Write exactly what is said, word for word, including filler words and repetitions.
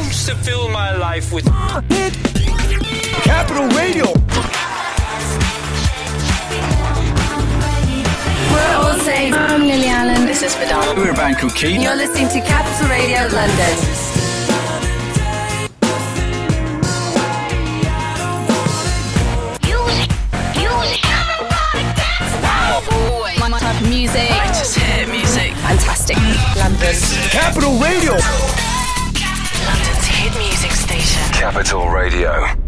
used to fill my life with Capital Radio. We're all safe. I'm Lily Allen. This is Madonna. We're Banco Key. You're listening to Capital Radio London. My type of music. I just hear music. Fantastic. London. Capital Radio. London's hit music station. Capital Radio.